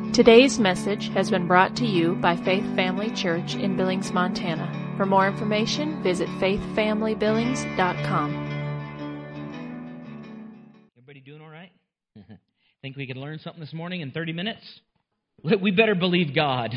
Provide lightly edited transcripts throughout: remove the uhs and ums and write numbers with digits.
Today's message has been brought to you by Faith Family Church in Billings, Montana. For more information, visit faithfamilybillings.com. Everybody doing all right? Think we can learn something this morning in 30 minutes? We better believe God.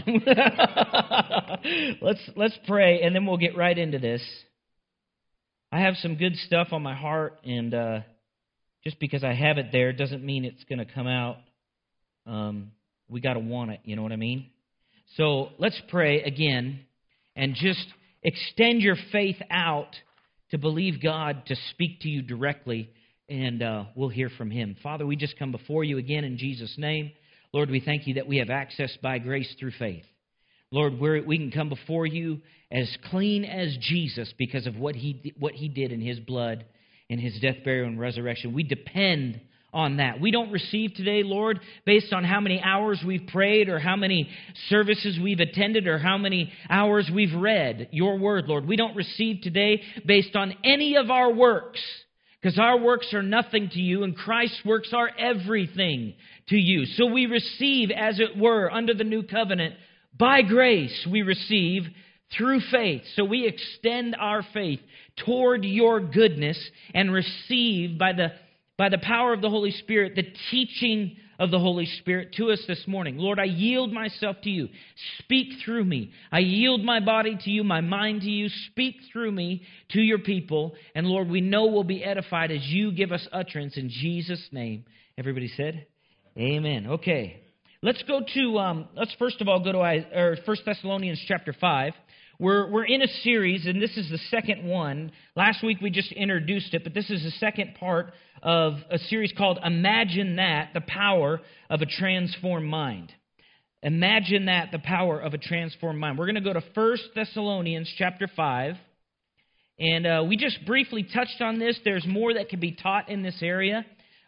Let's pray, and then we'll get right into this. I have some good stuff on my heart, and just because I have it there doesn't mean it's going to come out. We got to want it, you know what I mean? So let's pray again and just extend your faith out to believe God to speak to you directly, and we'll hear from Him. Father, we just come before you again in Jesus' name. Lord, we thank you that we have access by grace through faith. Lord, we can come before you as clean as Jesus because of what he did in His blood, in His death, burial, and resurrection. We depend on that. We don't receive today, Lord, based on how many hours we've prayed or how many services we've attended or how many hours we've read your word, Lord. We don't receive today based on any of our works, because our works are nothing to you and Christ's works are everything to you. So we receive, as it were, under the new covenant, by grace we receive through faith. So we extend our faith toward your goodness and receive by the power of the Holy Spirit, the teaching of the Holy Spirit to us this morning. Lord, I yield myself to you. Speak through me. I yield my body to you, my mind to you. Speak through me to your people. And Lord, we know we'll be edified as you give us utterance in Jesus' name. Everybody said, amen. Okay. Let's go to, let's first of all go to 1 Thessalonians chapter 5. We're in a series, and this is the second one. Last week we just introduced it, but this is the second part of a series called Imagine That, the Power of a Transformed Mind. Imagine that, the power of a transformed mind. We're going to go to 1 Thessalonians chapter 5, and we just briefly touched on this. There's more that can be taught in this area,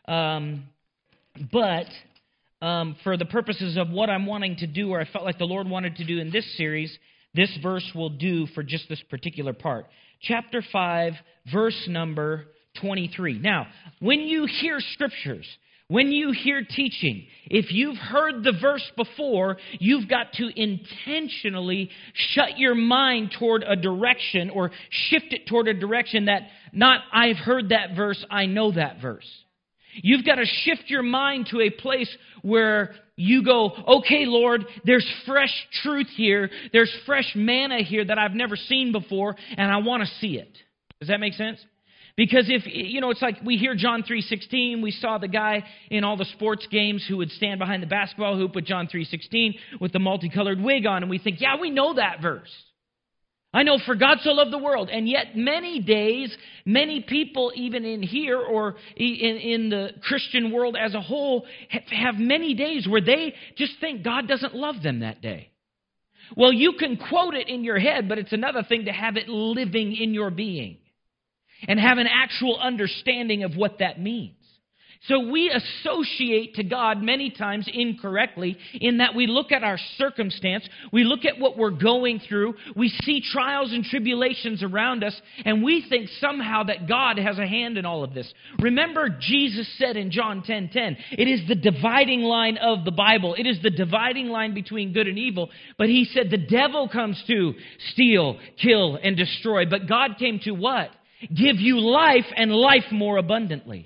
but for the purposes of what I'm wanting to do, or I felt like the Lord wanted to do in this series, this verse will do for just this particular part. Chapter 5, verse number 23. Now, when you hear scriptures, when you hear teaching, if you've heard the verse before, you've got to intentionally shut your mind toward a direction or shift it toward a direction that not, I've heard that verse, I know that verse. You've got to shift your mind to a place where you go, okay, Lord, there's fresh truth here. There's fresh manna here that I've never seen before, and I want to see it. Does that make sense? Because if, it's like we hear John 3:16. We saw the guy in all the sports games who would stand behind the basketball hoop with John 3:16 with the multicolored wig on, and we think, yeah, we know that verse. I know, for God so loved the world. And yet many days, many people even in here or in the Christian world as a whole have many days where they just think God doesn't love them that day. Well, you can quote it in your head, but it's another thing to have it living in your being and have an actual understanding of what that means. So we associate to God many times incorrectly in that we look at our circumstance, we look at what we're going through, we see trials and tribulations around us, and we think somehow that God has a hand in all of this. Remember, Jesus said in John 10:10, it is the dividing line of the Bible. It is the dividing line between good and evil. But He said the devil comes to steal, kill, and destroy. But God came to what? Give you life and life more abundantly.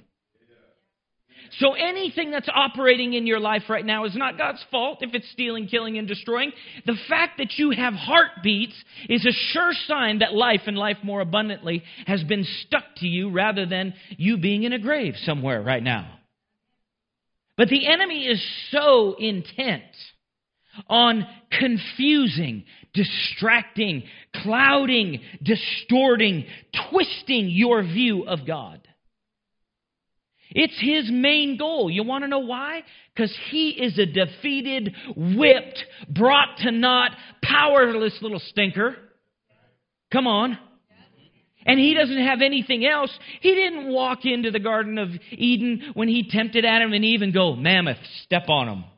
So anything that's operating in your life right now is not God's fault if it's stealing, killing, and destroying. The fact that you have heartbeats is a sure sign that life and life more abundantly has been stuck to you rather than you being in a grave somewhere right now. But the enemy is so intent on confusing, distracting, clouding, distorting, twisting your view of God. It's his main goal. You want to know why? Because he is a defeated, whipped, brought to naught, powerless little stinker. Come on. And he doesn't have anything else. He didn't walk into the Garden of Eden when he tempted Adam and Eve and go, mammoth, step on him.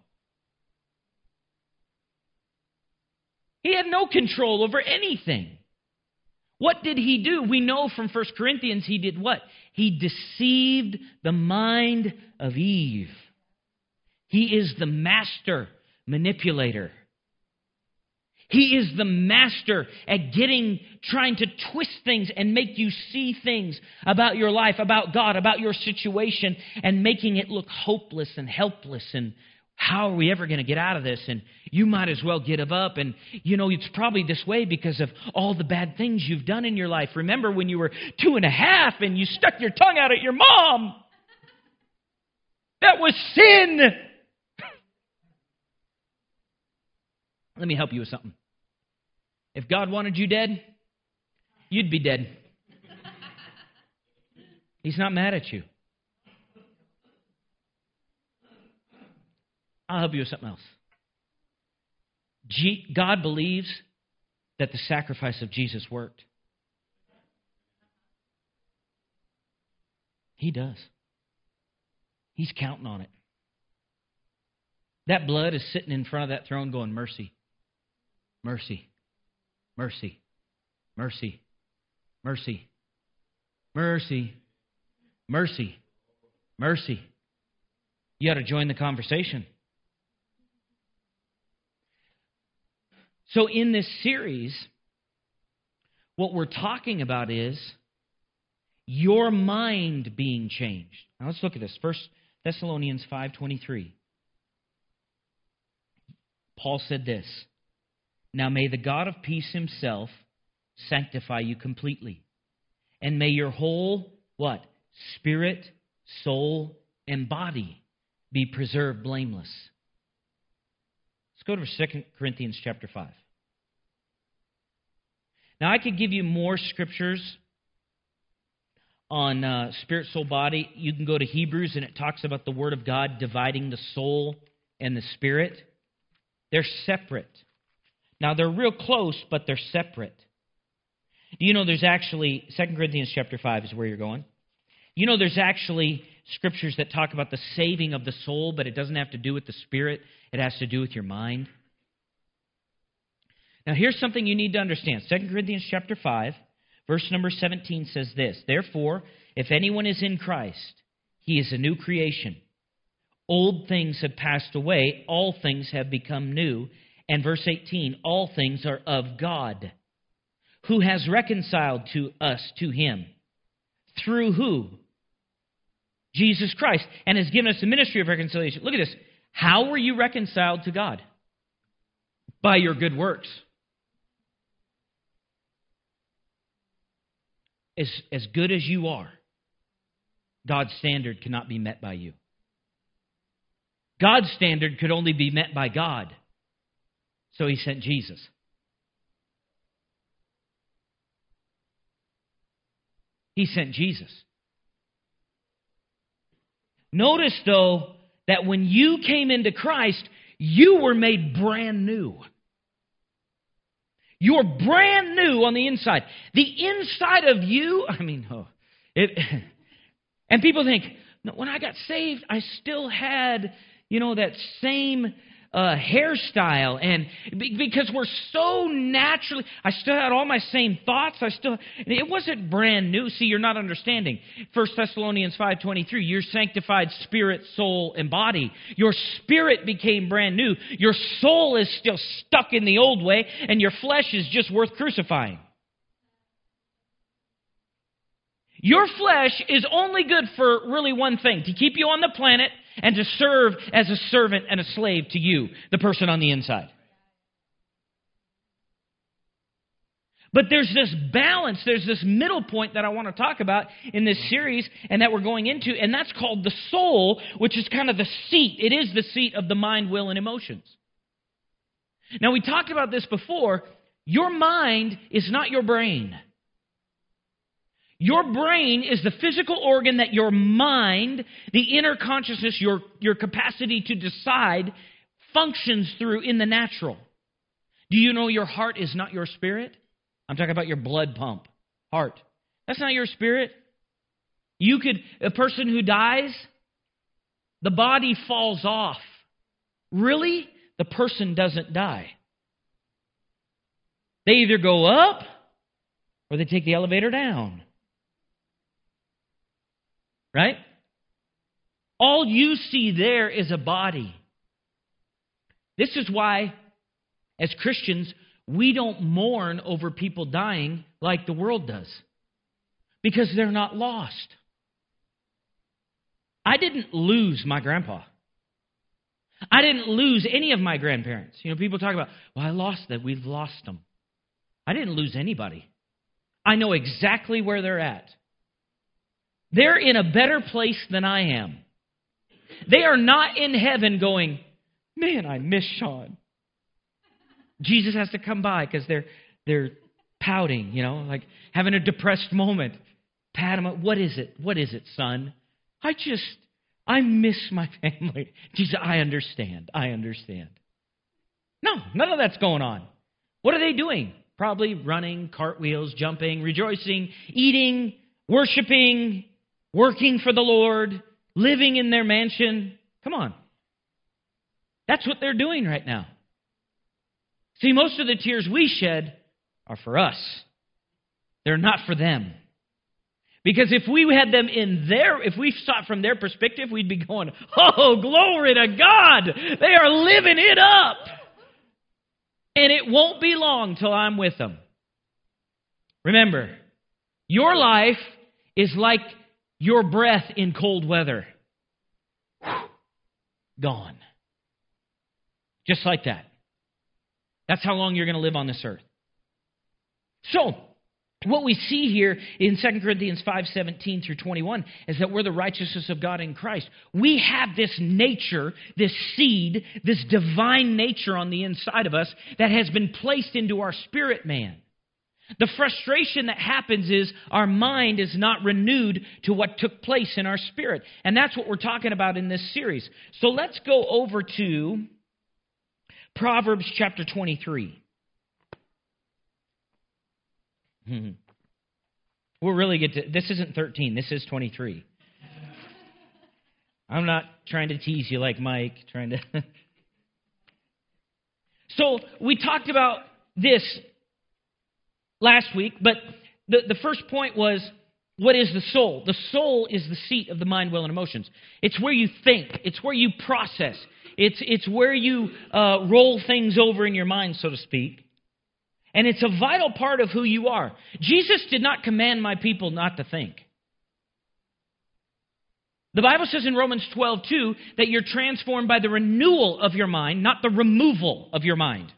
He had no control over anything. What did he do? We know from 1 Corinthians he did what? He deceived the mind of Eve. He is the master manipulator. He is the master at trying to twist things and make you see things about your life, about God, about your situation, and making it look hopeless and helpless. And how are we ever going to get out of this? And you might as well give up. And, it's probably this way because of all the bad things you've done in your life. Remember when you were 2.5 and you stuck your tongue out at your mom? That was sin. Let me help you with something. If God wanted you dead, you'd be dead. He's not mad at you. I'll help you with something else. God believes that the sacrifice of Jesus worked. He does. He's counting on it. That blood is sitting in front of that throne going, mercy, mercy, mercy, mercy, mercy, mercy, mercy, mercy. You ought to join the conversation. So in this series, what we're talking about is your mind being changed. Now let's look at this. 1 Thessalonians 5:23. Paul said this, "Now may the God of peace himself sanctify you completely, and may your whole, what? Spirit, soul, and body be preserved blameless." Let's go to 2 Corinthians chapter 5. Now, I could give you more scriptures on spirit, soul, body. You can go to Hebrews, and it talks about the Word of God dividing the soul and the spirit. They're separate. Now, they're real close, but they're separate. Do you know there's actually, 2 Corinthians chapter 5 is where you're going. You know there's actually scriptures that talk about the saving of the soul, but it doesn't have to do with the spirit. It has to do with your mind. Now, here's something you need to understand. 2 Corinthians chapter 5, verse number 17 says this, "Therefore, if anyone is in Christ, he is a new creation. Old things have passed away, all things have become new." And verse 18, "All things are of God, who has reconciled to us to him." Through who? Jesus Christ, and has given us the ministry of reconciliation. Look at this. How were you reconciled to God? By your good works. As good as you are, God's standard cannot be met by you. God's standard could only be met by God. So he sent Jesus. He sent Jesus. Notice, though, that when you came into Christ, you were made brand new. You're brand new on the inside. The inside of you, and people think, no, when I got saved, I still had, that same hairstyle, and because we're so naturally, I still had all my same thoughts. It wasn't brand new. See, you're not understanding. 1 Thessalonians 5:23, you're sanctified spirit, soul, and body. Your spirit became brand new. Your soul is still stuck in the old way, and your flesh is just worth crucifying. Your flesh is only good for really one thing, to keep you on the planet and to serve as a servant and a slave to you, the person on the inside. But there's this balance, there's this middle point that I want to talk about in this series and that we're going into, and that's called the soul, which is kind of the seat. It is the seat of the mind, will, and emotions. Now, we talked about this before. Your mind is not your brain. Your brain is the physical organ that your mind, the inner consciousness, your capacity to decide, functions through in the natural. Do you know your heart is not your spirit? I'm talking about your blood pump, heart. That's not your spirit. A person who dies, the body falls off. Really? The person doesn't die. They either go up or they take the elevator down. Right? All you see there is a body. This is why, as Christians, we don't mourn over people dying like the world does. Because they're not lost. I didn't lose my grandpa. I didn't lose any of my grandparents. You know, people talk about, well, I lost that. We've lost them. I didn't lose anybody. I know exactly where they're at. They're in a better place than I am. They are not in heaven going, man, I miss Sean. Jesus has to come by because they're pouting, you know, like having a depressed moment. Pat him up. What is it? What is it, son? I miss my family. Jesus, I understand. No, none of that's going on. What are they doing? Probably running, cartwheels, jumping, rejoicing, eating, worshiping, working for the Lord, living in their mansion. Come on. That's what they're doing right now. See, most of the tears we shed are for us. They're not for them. Because if we had them if we saw it from their perspective, we'd be going, oh, glory to God. They are living it up. And it won't be long till I'm with them. Remember, your life is like your breath in cold weather. Gone. Just like that. That's how long you're going to live on this earth. So, what we see here in 2 Corinthians 5:17 through 21 is that we're the righteousness of God in Christ. We have this nature, this seed, this divine nature on the inside of us that has been placed into our spirit man. The frustration that happens is our mind is not renewed to what took place in our spirit. And that's what we're talking about in this series. So let's go over to Proverbs chapter 23. We'll really get to... This isn't 13, this is 23. I'm not trying to tease you like Mike, So, we talked about this last week, but the first point was, what is the soul? The soul is the seat of the mind, will, and emotions. It's where you think. It's where you process. It's where you roll things over in your mind, so to speak. And it's a vital part of who you are. Jesus did not command my people not to think. The Bible says in Romans 12:2 that you're transformed by the renewal of your mind, not the removal of your mind.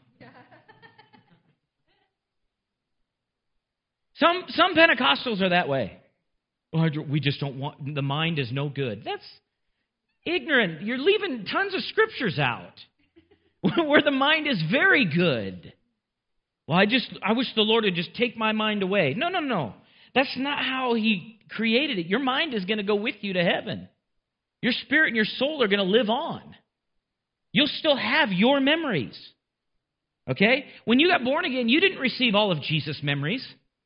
Some Pentecostals are that way. Well, we just don't want, the mind is no good. That's ignorant. You're leaving tons of scriptures out where the mind is very good. Well, I wish the Lord would just take my mind away. No. That's not how He created it. Your mind is going to go with you to heaven. Your spirit and your soul are going to live on. You'll still have your memories. Okay? When you got born again, you didn't receive all of Jesus' memories.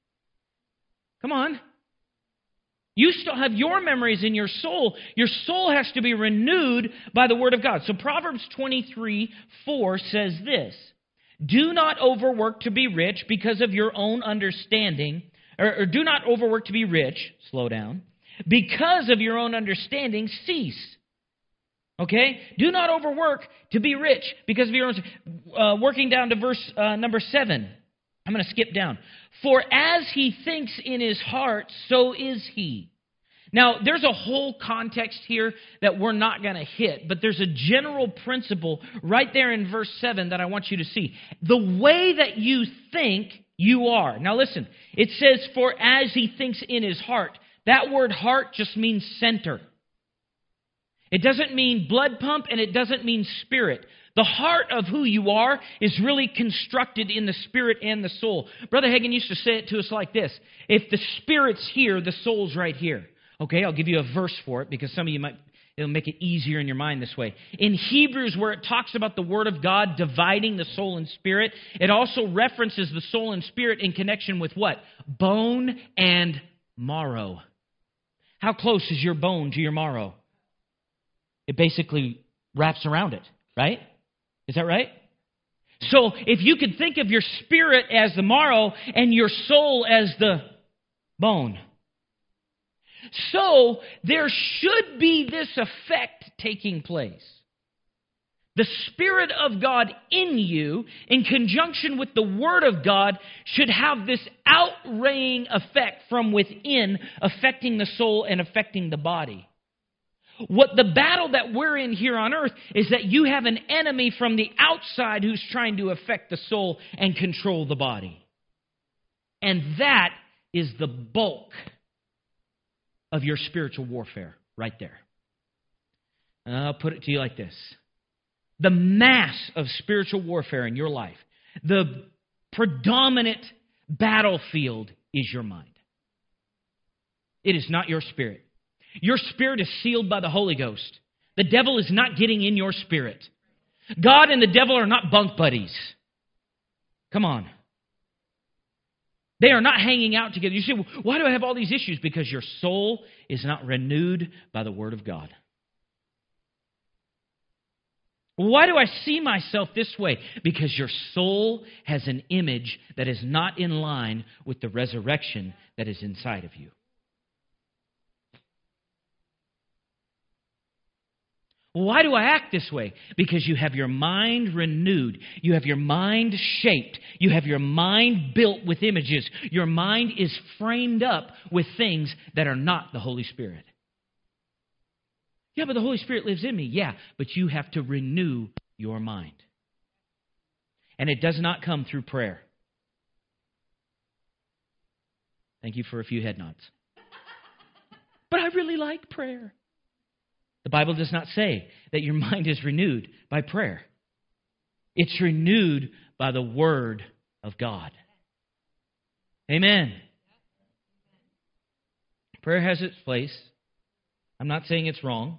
Come on. You still have your memories in your soul. Your soul has to be renewed by the Word of God. So Proverbs 23:4 says this: do not overwork to be rich because of your own understanding, or do not overwork to be rich, slow down, because of your own understanding, cease. Okay? Do not overwork to be rich because of your own... working down to verse number 7. I'm going to skip down. For as he thinks in his heart, so is he. Now, there's a whole context here that we're not going to hit, but there's a general principle right there in verse 7 that I want you to see. The way that you think, you are. Now listen, it says, for as he thinks in his heart. That word heart just means center. It doesn't mean blood pump, and it doesn't mean spirit. The heart of who you are is really constructed in the spirit and the soul. Brother Hagin used to say it to us like this: if the spirit's here, the soul's right here. Okay, I'll give you a verse for it because some of you it'll make it easier in your mind this way. In Hebrews, where it talks about the Word of God dividing the soul and spirit, it also references the soul and spirit in connection with what? Bone and marrow. How close is your bone to your marrow? It basically wraps around it, right? Is that right? So if you could think of your spirit as the marrow and your soul as the bone. So there should be this effect taking place. The Spirit of God in you, in conjunction with the Word of God, should have this outraying effect from within, affecting the soul and affecting the body. What the battle that we're in here on earth is that you have an enemy from the outside who's trying to affect the soul and control the body. And that is the bulk of your spiritual warfare right there. And I'll put it to you like this. The mass of spiritual warfare in your life, the predominant battlefield is your mind. It is not your spirit. Your spirit is sealed by the Holy Ghost. The devil is not getting in your spirit. God and the devil are not bunk buddies. Come on. They are not hanging out together. You say, well, why do I have all these issues? Because your soul is not renewed by the Word of God. Why do I see myself this way? Because your soul has an image that is not in line with the resurrection that is inside of you. Why do I act this way? Because you have your mind renewed. You have your mind shaped. You have your mind built with images. Your mind is framed up with things that are not the Holy Spirit. Yeah, but the Holy Spirit lives in me. Yeah, but you have to renew your mind. And it does not come through prayer. Thank you for a few head nods. But I really like prayer. The Bible does not say that your mind is renewed by prayer. It's renewed by the Word of God. Amen. Prayer has its place. I'm not saying it's wrong.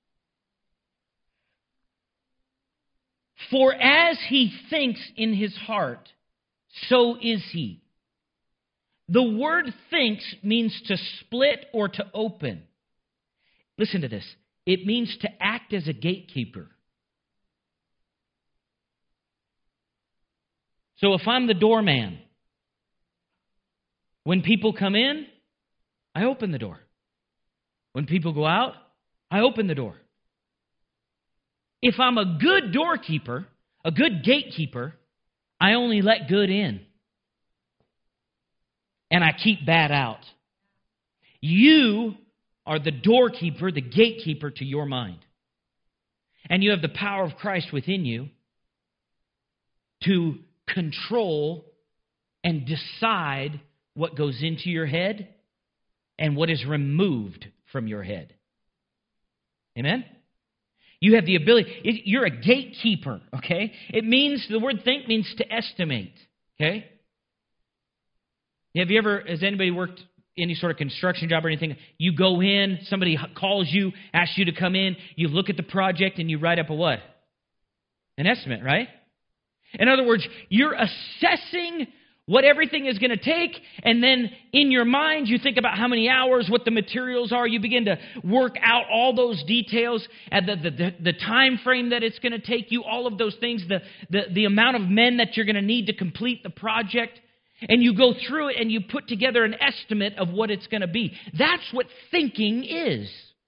For as he thinks in his heart, so is he. The word thinks means to split or to open. Listen to this. It means to act as a gatekeeper. So if I'm the doorman, when people come in, I open the door. When people go out, I open the door. If I'm a good doorkeeper, a good gatekeeper, I only let good in. And I keep bad out. You are the doorkeeper, the gatekeeper to your mind. And you have the power of Christ within you to control and decide what goes into your head and what is removed from your head. Amen? You have the ability. You're a gatekeeper, okay? It means, the word think means to estimate, okay? Has anybody worked any sort of construction job or anything? You go in, somebody calls you, asks you to come in, you look at the project and you write up a what? An estimate, right? In other words, you're assessing what everything is going to take, and then in your mind you think about how many hours, what the materials are. You begin to work out all those details, and the time frame that it's going to take you, all of those things, the amount of men that you're going to need to complete the project. And you go through it and you put together an estimate of what it's going to be. That's what thinking is.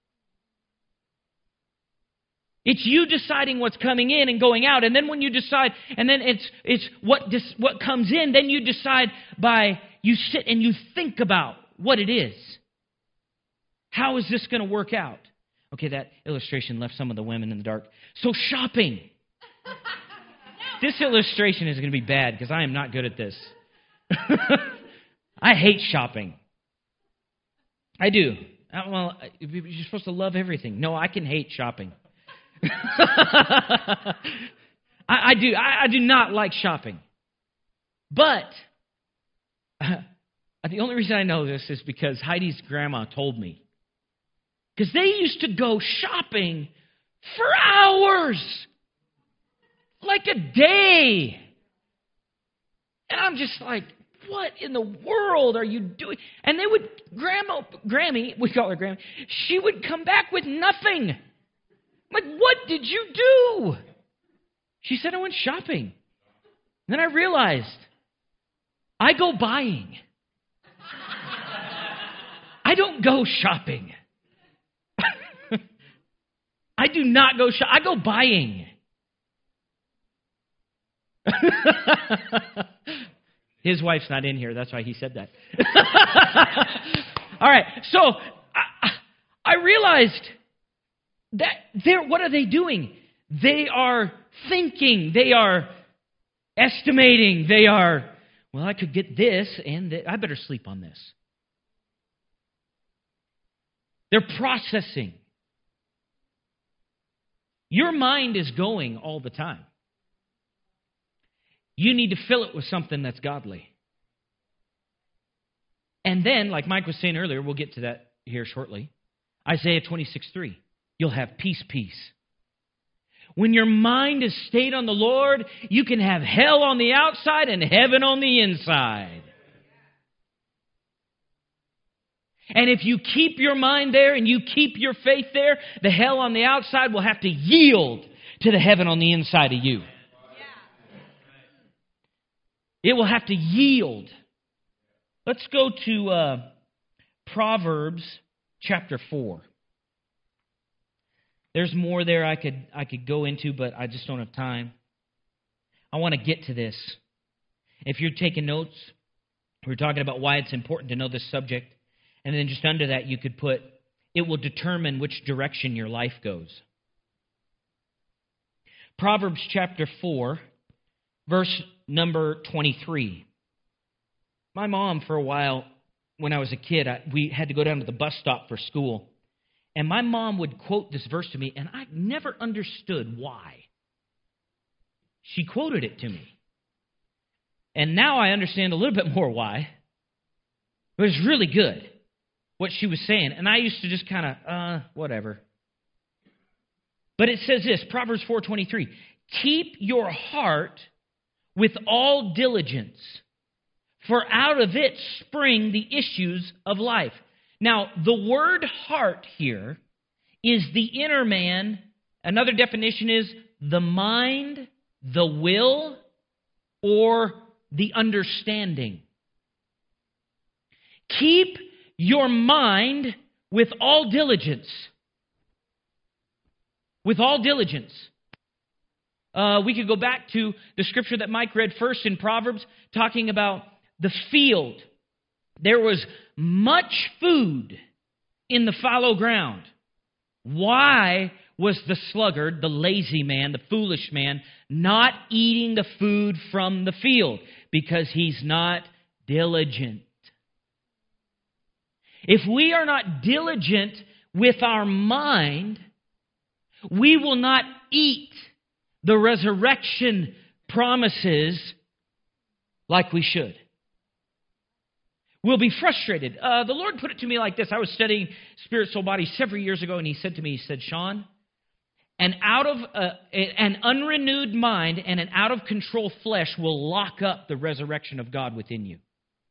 It's you deciding what's coming in and going out. And then when you decide, and then it's what comes in, then you decide you sit and you think about what it is. How is this going to work out? Okay, that illustration left some of the women in the dark. So shopping. This illustration is going to be bad because I am not good at this. I hate shopping. I do. Well, you're supposed to love everything. No, I can hate shopping. I do. I do not like shopping. But the only reason I know this is because Heidi's grandma told me. Because they used to go shopping for hours. Like a day. And I'm just like, what in the world are you doing? And they would, Grammy, we call her Grammy, she would come back with nothing. I'm like, what did you do? She said, I went shopping. And then I realized, I go buying. I don't go shopping. I do not go shopping. I go buying. His wife's not in here. That's why he said that. All right. So I realized that what are they doing? They are thinking. They are estimating. They are, well, I could get this and I better sleep on this. They're processing. Your mind is going all the time. You need to fill it with something that's godly. And then, like Mike was saying earlier, we'll get to that here shortly, Isaiah 26:3, you'll have peace. When your mind is stayed on the Lord, you can have hell on the outside and heaven on the inside. And if you keep your mind there and you keep your faith there, the hell on the outside will have to yield to the heaven on the inside of you. It will have to yield. Let's go to Proverbs chapter 4. There's more there I could go into, but I just don't have time. I want to get to this. If you're taking notes, we're talking about why it's important to know this subject. And then just under that, you could put, it will determine which direction your life goes. Proverbs chapter 4, verse number 23. My mom, for a while, when I was a kid, we had to go down to the bus stop for school. And my mom would quote this verse to me, and I never understood why. She quoted it to me. And now I understand a little bit more why. It was really good, what she was saying. And I used to just kind of, whatever. But it says this, Proverbs 4:23, keep your heart with all diligence, for out of it spring the issues of life. Now, the word heart here is the inner man. Another definition is the mind, the will, or the understanding. Keep your mind with all diligence. With all diligence. We could go back to the scripture that Mike read first in Proverbs, talking about the field. There was much food in the fallow ground. Why was the sluggard, the lazy man, the foolish man, not eating the food from the field? Because he's not diligent. If we are not diligent with our mind, we will not eat the resurrection promises like we should. We'll be frustrated. The Lord put it to me like this. I was studying spirit, soul, body several years ago, and He said to me, He said, Sean, an unrenewed mind and an out-of-control flesh will lock up the resurrection of God within you.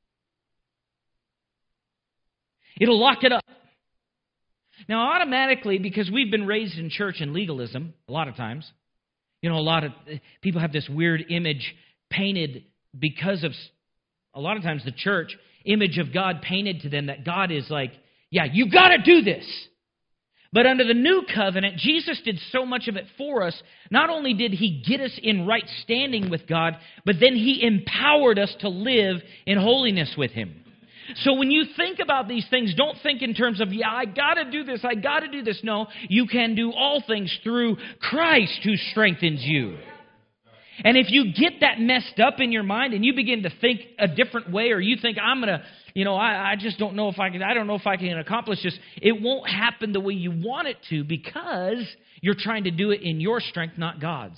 It'll lock it up. Now, automatically, because we've been raised in church in legalism, a lot of times, a lot of people have this weird image painted because of, a lot of times, the church image of God painted to them that God is like, yeah, you got to do this. But under the new covenant, Jesus did so much of it for us. Not only did He get us in right standing with God, but then He empowered us to live in holiness with Him. So when you think about these things, don't think in terms of, yeah, I got to do this, I got to do this. No, you can do all things through Christ who strengthens you. And if you get that messed up in your mind and you begin to think a different way, or you think, I'm going to, I just don't know if I don't know if I can accomplish this, it won't happen the way you want it to, because you're trying to do it in your strength, not God's,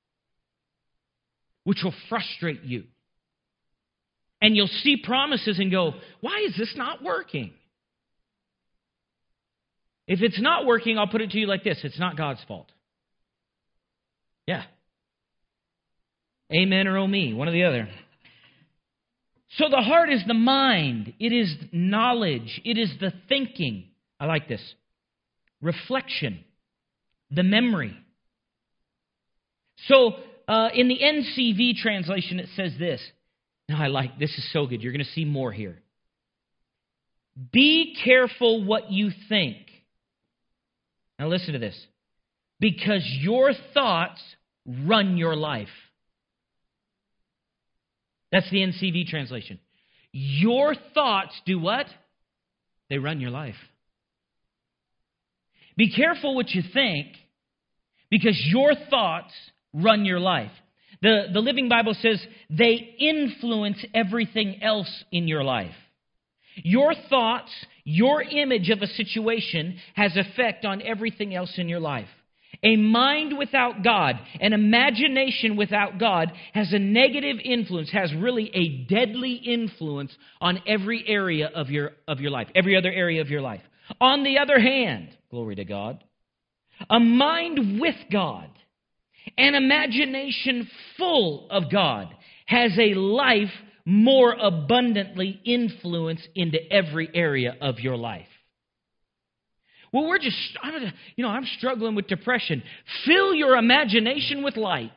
which will frustrate you. And you'll see promises and go, why is this not working? If it's not working, I'll put it to you like this. It's not God's fault. Yeah. Amen or oh me, one or the other. So the heart is the mind. It is knowledge. It is the thinking. I like this. Reflection. The memory. So in the NCV translation, it says this. Now, this is so good. You're going to see more here. Be careful what you think. Now, listen to this. Because your thoughts run your life. That's the NCV translation. Your thoughts do what? They run your life. Be careful what you think, because your thoughts run your life. The Living Bible says they influence everything else in your life. Your thoughts, your image of a situation has effect on everything else in your life. A mind without God, an imagination without God has a negative influence, has really a deadly influence on every area of your life, every other area of your life. On the other hand, glory to God, a mind with God, an imagination full of God has a life more abundantly influenced into every area of your life. Well, I'm struggling with depression. Fill your imagination with light.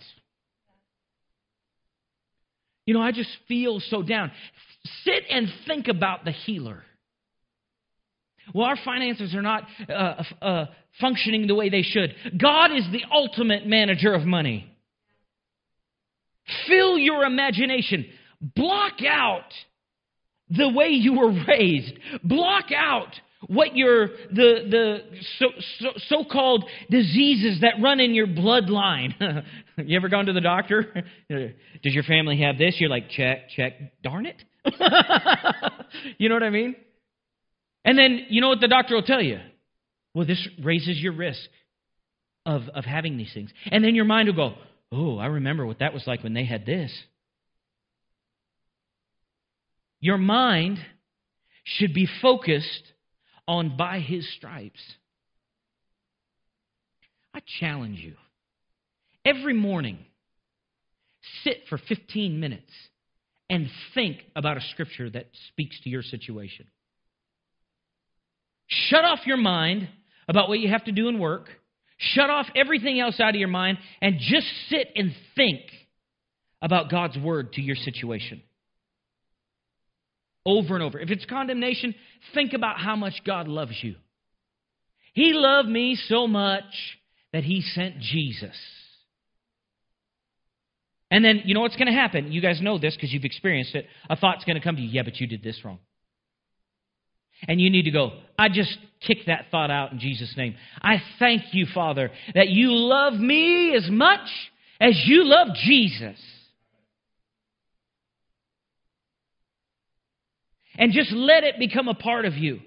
I just feel so down. Sit and think about the healer. Well, our finances are not functioning the way they should. God is the ultimate manager of money. Fill your imagination. Block out the way you were raised. Block out what the so-called diseases that run in your bloodline. You ever gone to the doctor? Does your family have this? You're like, check, darn it. You know what I mean? And then, you know what the doctor will tell you? Well, this raises your risk of having these things. And then your mind will go, oh, I remember what that was like when they had this. Your mind should be focused on by His stripes. I challenge you. Every morning, sit for 15 minutes and think about a scripture that speaks to your situation. Shut off your mind about what you have to do in work. Shut off everything else out of your mind and just sit and think about God's word to your situation. Over and over. If it's condemnation, think about how much God loves you. He loved me so much that He sent Jesus. And then, you know what's going to happen? You guys know this because you've experienced it. A thought's going to come to you, yeah, but you did this wrong. And you need to go, I just kick that thought out in Jesus' name. I thank you, Father, that you love me as much as you love Jesus. And just let it become a part of you.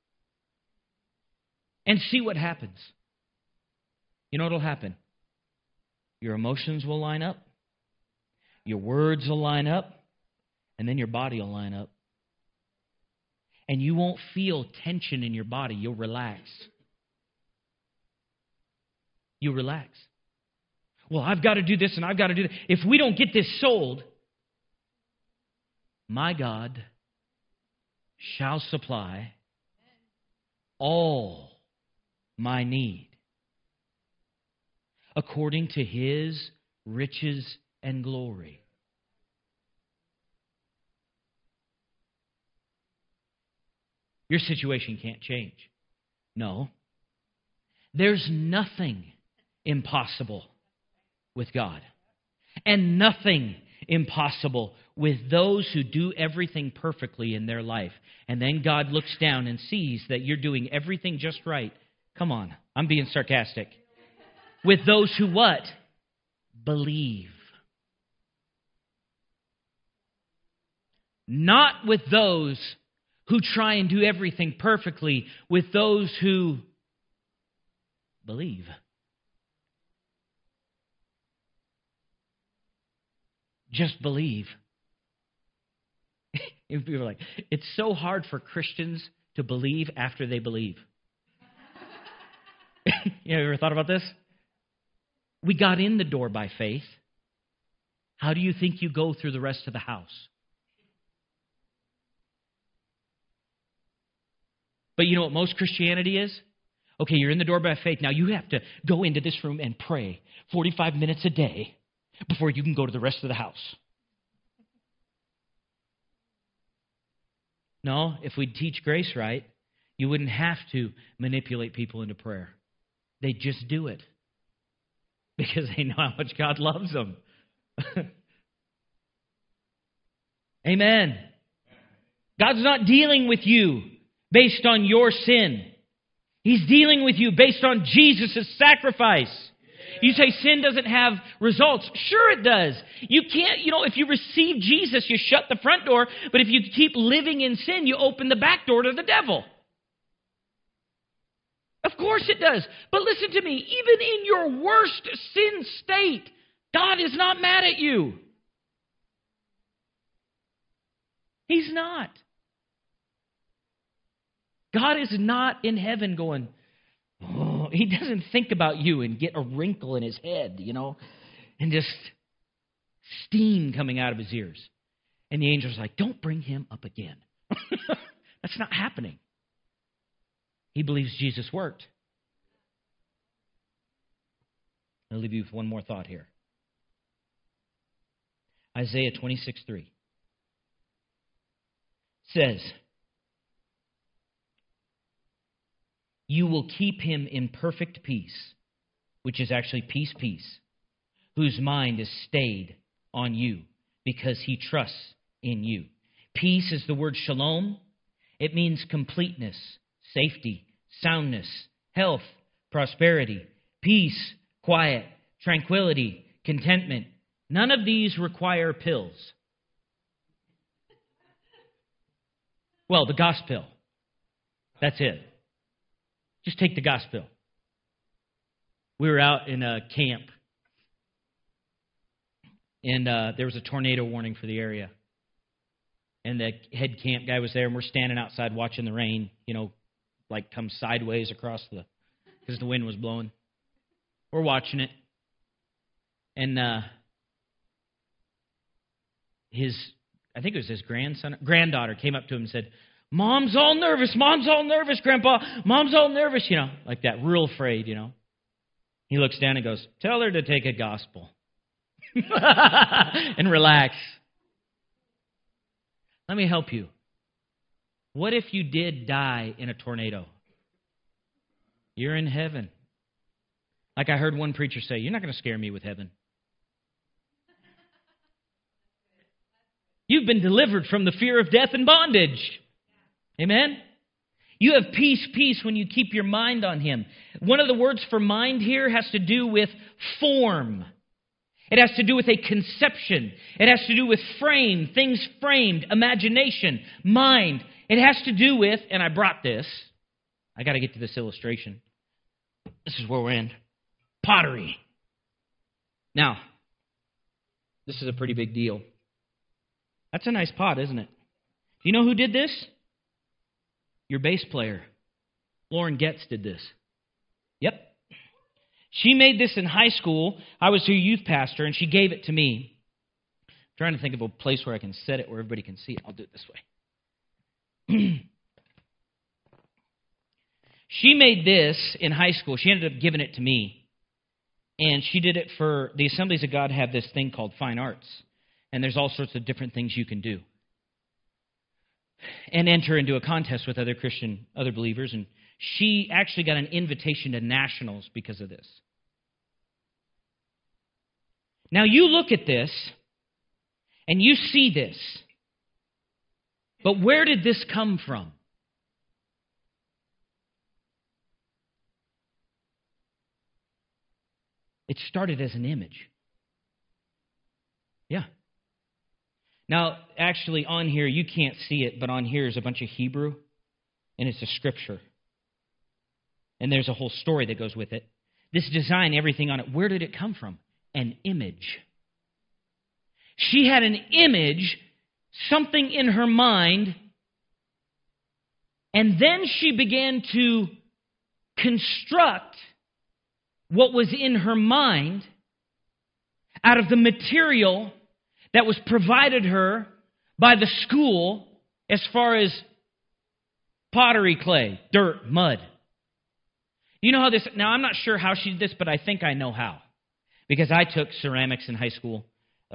And see what happens. You know what will happen? Your emotions will line up. Your words will line up. And then your body will line up. And you won't feel tension in your body. You'll relax. You'll relax. Well, I've got to do this and I've got to do that. If we don't get this sold, my God shall supply all my need according to His riches and glory. Your situation can't change. No. There's nothing impossible with God. And nothing impossible with those who do everything perfectly in their life. And then God looks down and sees that you're doing everything just right. Come on, I'm being sarcastic. With those who what? Believe. Not with those who try and do everything perfectly, with those who believe. Just believe. People are like, it's so hard for Christians to believe after they believe. You ever thought about this? We got in the door by faith. How do you think you go through the rest of the house? But you know what most Christianity is? Okay, you're in the door by faith. Now you have to go into this room and pray 45 minutes a day before you can go to the rest of the house. No, if we'd teach grace right, you wouldn't have to manipulate people into prayer. They'd just do it because they know how much God loves them. Amen. God's not dealing with you based on your sin. He's dealing with you based on Jesus' sacrifice. You say sin doesn't have results. Sure it does. You can't, if you receive Jesus, you shut the front door. But if you keep living in sin, you open the back door to the devil. Of course it does. But listen to me. Even in your worst sin state, God is not mad at you. He's not. God is not in heaven going, oh, He doesn't think about you and get a wrinkle in His head, and just steam coming out of His ears. And the angel's like, don't bring him up again. That's not happening. He believes Jesus worked. I'll leave you with one more thought here. Isaiah 26:3 says, you will keep him in perfect peace, which is actually peace, whose mind is stayed on you because he trusts in you. Peace is the word shalom. It means completeness, safety, soundness, health, prosperity, peace, quiet, tranquility, contentment. None of these require pills. Well, the gospel. That's it. Just take the gospel. We were out in a camp, and there was a tornado warning for the area. And the head camp guy was there, and we're standing outside watching the rain, come sideways across because the wind was blowing. We're watching it. And I think it was his granddaughter came up to him and said, Mom's all nervous, Grandpa. Mom's all nervous, like that, real afraid, He looks down and goes, tell her to take a gospel. And relax. Let me help you. What if you did die in a tornado? You're in heaven. Like I heard one preacher say, you're not going to scare me with heaven. You've been delivered from the fear of death and bondage. Amen? You have peace when you keep your mind on Him. One of the words for mind here has to do with form. It has to do with a conception. It has to do with frame, things framed, imagination, mind. It has to do with, and I brought this. I got to get to this illustration. This is where we're in. Pottery. Now, this is a pretty big deal. That's a nice pot, isn't it? Do you know who did this? Your bass player. Lauren Getz did this. Yep. She made this in high school. I was her youth pastor, and she gave it to me. I'm trying to think of a place where I can set it where everybody can see it. I'll do it this way. She made this in high school. She ended up giving it to me. And she did it for the Assemblies of God have this thing called Fine Arts. And there's all sorts of different things you can do. And enter into a contest with other believers. And she actually got an invitation to nationals because of this. Now you look at this, and you see this. But where did this come from? It started as an image. Yeah. Now, actually, on here, you can't see it, but on here is a bunch of Hebrew, and it's a scripture. And there's a whole story that goes with it. This design, everything on it, where did it come from? An image. She had an image, something in her mind, and then she began to construct what was in her mind out of the material that was provided her by the school as far as pottery clay, dirt, mud. You know how this... Now, I'm not sure how she did this, but I think I know how. Because I took ceramics in high school.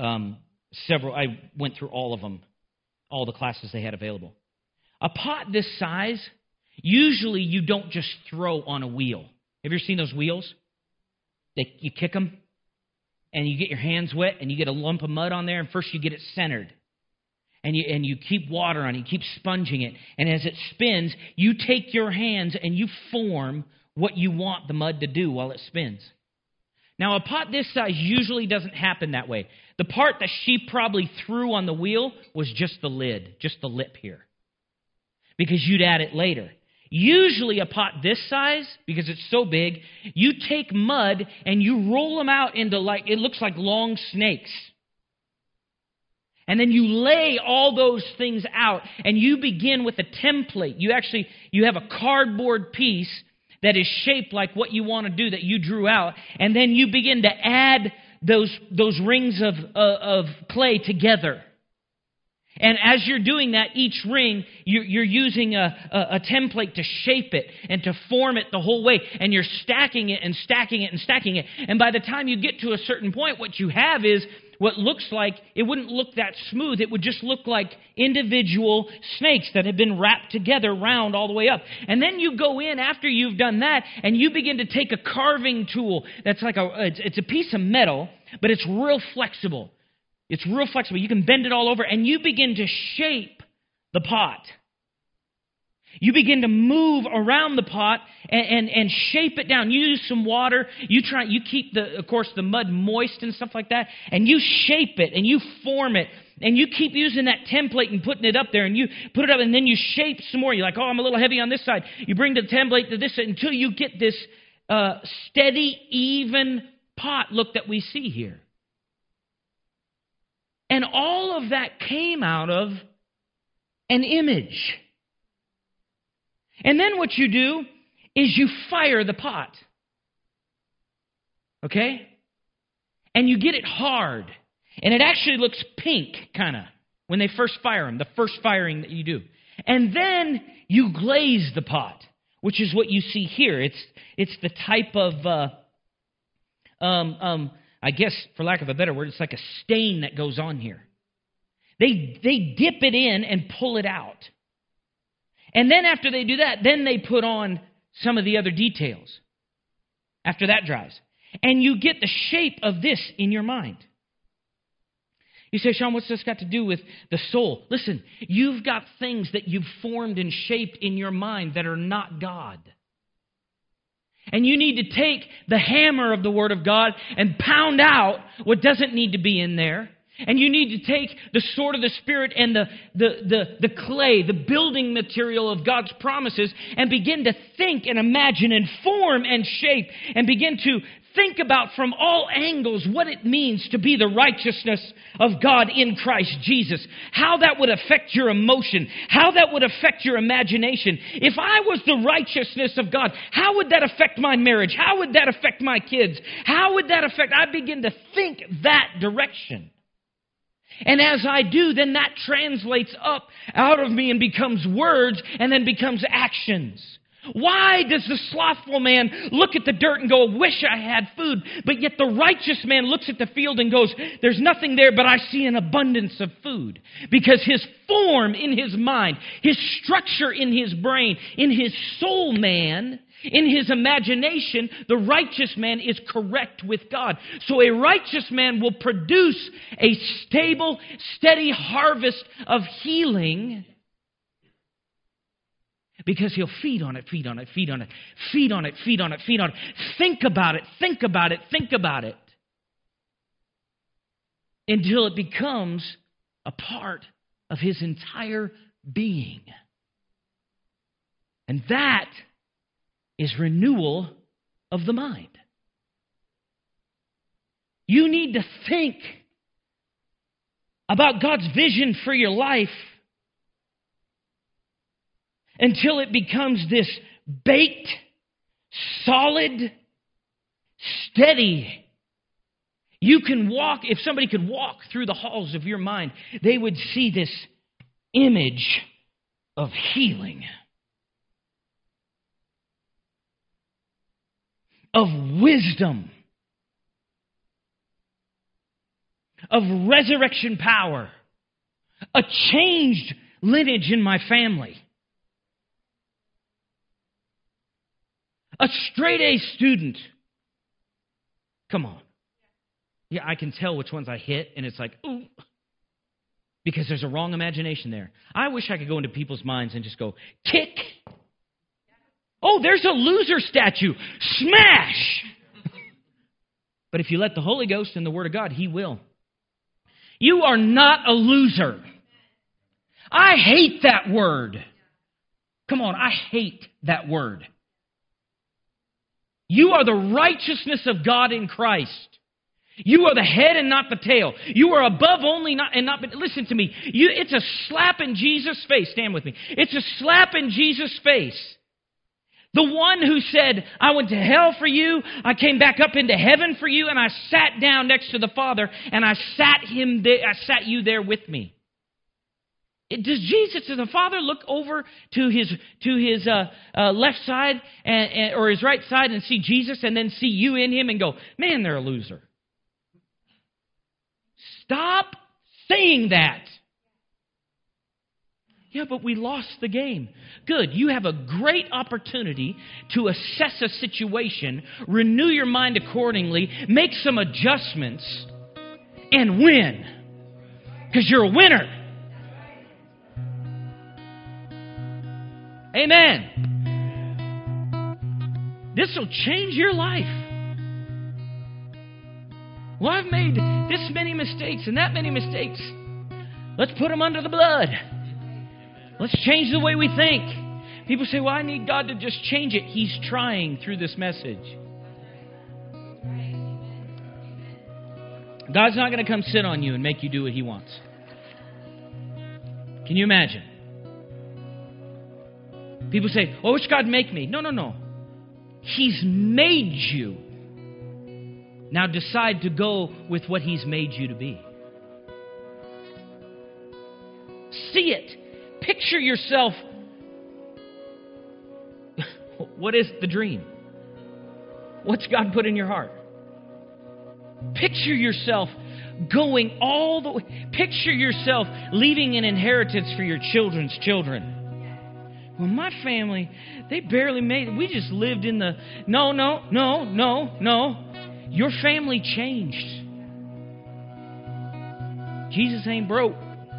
I went through all of them, all the classes they had available. A pot this size, usually you don't just throw on a wheel. Have you ever seen those wheels? You kick them, and you get your hands wet, and you get a lump of mud on there, and first you get it centered. And you keep water on it, you keep sponging it. And as it spins, you take your hands and you form what you want the mud to do while it spins. Now, a pot this size usually doesn't happen that way. The part that she probably threw on the wheel was just the lid, just the lip here, because you'd add it later. Usually a pot this size, because it's so big, you take mud and you roll them out into it looks like long snakes. And then you lay all those things out and you begin with a template. You have a cardboard piece that is shaped like what you want to do that you drew out. And then you begin to add those rings of clay together. And as you're doing that, each ring, you're using a template to shape it and to form it the whole way. And you're stacking it and stacking it and stacking it. And by the time you get to a certain point, what you have is what looks like, it wouldn't look that smooth. It would just look like individual snakes that have been wrapped together round all the way up. And then you go in after you've done that and you begin to take a carving tool that's like it's a piece of metal, but it's real flexible. It's real flexible. You can bend it all over and you begin to shape the pot. You begin to move around the pot and shape it down. You use some water. You keep of course, the mud moist and stuff like that. And you shape it and you form it. And you keep using that template and putting it up there. And you put it up and then you shape some more. You're like, oh, I'm a little heavy on this side. You bring the template to this side until you get this steady, even pot look that we see here. And all of that came out of an image. And then what you do is you fire the pot. Okay? And you get it hard. And it actually looks pink, kind of, when they first fire them, the first firing that you do. And then you glaze the pot, which is what you see here. It's the type of, I guess, for lack of a better word, it's like a stain that goes on here. They dip it in and pull it out. And then after they do that, then they put on some of the other details after that dries. And you get the shape of this in your mind. You say, Sean, what's this got to do with the soul? Listen, you've got things that you've formed and shaped in your mind that are not God. And you need to take the hammer of the Word of God and pound out what doesn't need to be in there. And you need to take the sword of the Spirit and the clay, the building material of God's promises, and begin to think and imagine and form and shape and begin to think about from all angles what it means to be the righteousness of God in Christ Jesus. How that would affect your emotion. How that would affect your imagination. If I was the righteousness of God, how would that affect my marriage? How would that affect my kids? How would that affect... I begin to think that direction. And as I do, then that translates up out of me and becomes words and then becomes actions. Why does the slothful man look at the dirt and go, wish I had food? But yet the righteous man looks at the field and goes, there's nothing there, but I see an abundance of food. Because his form in his mind, his structure in his brain, in his soul man, in his imagination, the righteous man is correct with God. So a righteous man will produce a stable, steady harvest of healing because he'll feed on it, feed on it, feed on it, feed on it, feed on it, feed on it. Think about it, think about it, think about it. Until it becomes a part of his entire being. And that is renewal of the mind. You need to think about God's vision for your life until it becomes this baked, solid, steady. You can walk, if somebody could walk through the halls of your mind, they would see this image of healing, of wisdom, of resurrection power, a changed lineage in my family, a straight A student. Come on. Yeah, I can tell which ones I hit, and it's like, ooh. because there's a wrong imagination there. I wish I could go into people's minds and just go, kick. Oh, there's a loser statue. Smash! But if you let the Holy Ghost and the Word of God, He will. You are not a loser. I hate that word. Come on, I hate that word. You are the righteousness of God in Christ. You are the head and not the tail. You are above only and not. Listen to me. It's a slap in Jesus' face. Stand with me. It's a slap in Jesus' face. The one who said, I went to hell for you, I came back up into heaven for you, and I sat down next to the Father, and I sat you there with me. Does the Father look over to his left side or his right side and see Jesus and then see you in Him and go, man, they're a loser? Stop saying that. Yeah, but we lost the game. Good. You have a great opportunity to assess a situation, renew your mind accordingly, make some adjustments, and win. Because you're a winner. Amen. This will change your life. Well, I've made this many mistakes and that many mistakes. Let's put them under the blood. Let's change the way we think. People say, well, I need God to just change it. He's trying through this message. God's not going to come sit on you and make you do what He wants. Can you imagine? People say, oh, which God make me? No. He's made you. Now decide to go with what He's made you to be. See it. Picture yourself. What is the dream? What's God put in your heart? Picture yourself going all the way. Picture yourself leaving an inheritance for your children's children. Well, my family, they barely made it. We just lived in the... No. Your family changed. Jesus ain't broke.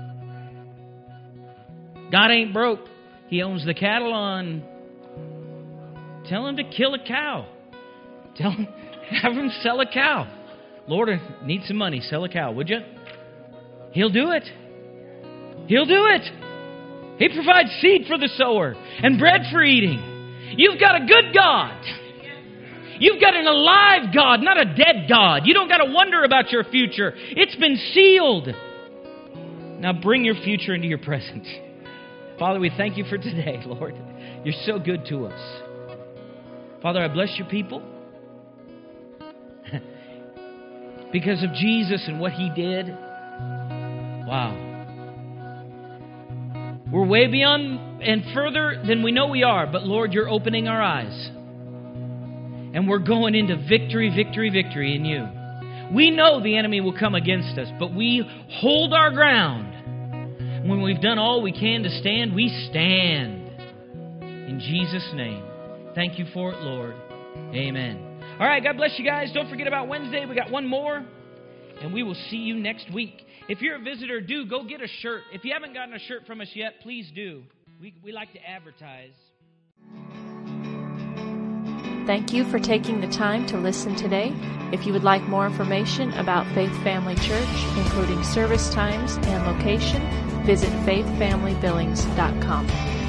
God ain't broke. He owns the cattle on. Tell Him to kill a cow. Have Him sell a cow. Lord, I need some money. Sell a cow, would you? He'll do it. He'll do it. He provides seed for the sower and bread for eating. You've got a good God. You've got an alive God, not a dead God. You don't got to wonder about your future. It's been sealed. Now bring your future into your present. Father, we thank You for today, Lord. You're so good to us. Father, I bless Your people. Because of Jesus and what He did. Wow. We're way beyond and further than we know we are. But Lord, You're opening our eyes. And we're going into victory in You. We know the enemy will come against us, but we hold our ground. When we've done all we can to stand, we stand. In Jesus' name. Thank You for it, Lord. Amen. All right, God bless you guys. Don't forget about Wednesday. We got one more. And we will see you next week. If you're a visitor, go get a shirt. If you haven't gotten a shirt from us yet, please do. We like to advertise. Thank you for taking the time to listen today. If you would like more information about Faith Family Church, including service times and location, visit faithfamilybillings.com.